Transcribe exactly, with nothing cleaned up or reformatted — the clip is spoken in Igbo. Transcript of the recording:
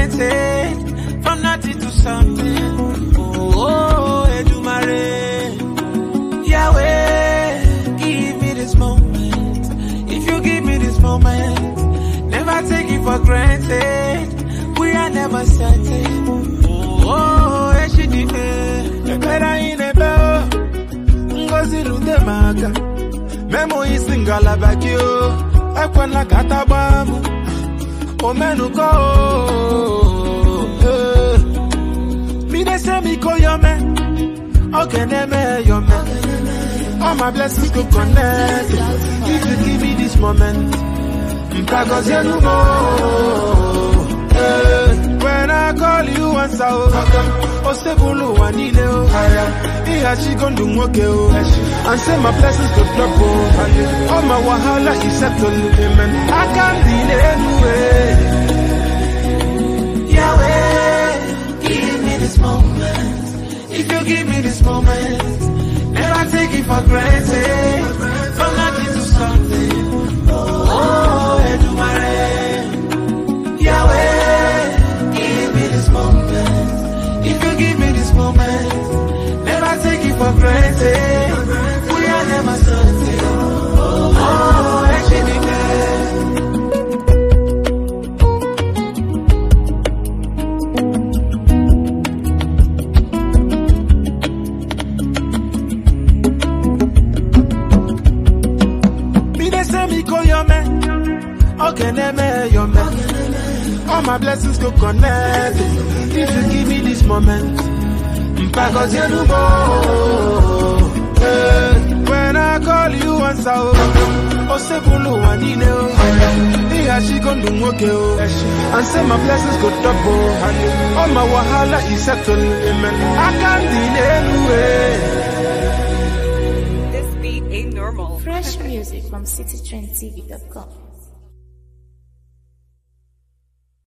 granted. From nothing to something. Oh, oh, Edumare. Yahweh, give me this moment. If you give me this moment, never take it for granted. We are never certain. Oh, oh, Eshidine. Better in a bell. Ngozi Ludemaka. Memo isingala bakyo. Ekwana katabamu. Omenuko. Me they say me call your man. Okay, name your man. All my blessings could connect. If you give me this moment, because you know. When I call you once out, Osebulu wanile o. Iya she gon do moke o. And say my blessings could drop o. All my wahala is settled, amen. I can't delay anyway. Yahweh, give me this moment. If you give me this moment, never take it for granted. From nothing to something. Oh, Edumare. Yahweh, give me this moment. If you give me this moment, never take it for granted. We are never certain. Oh, actually, okay, name your man. All my blessings go connect. If you give me this moment, because you know. When I call you once out, Osebulu wanile o. Iya she gon do moke o. And say my blessings go double. All my wahala is settled, amen. I can't delay anyway. This beat ain't normal. Fresh music from city trend t v dot com.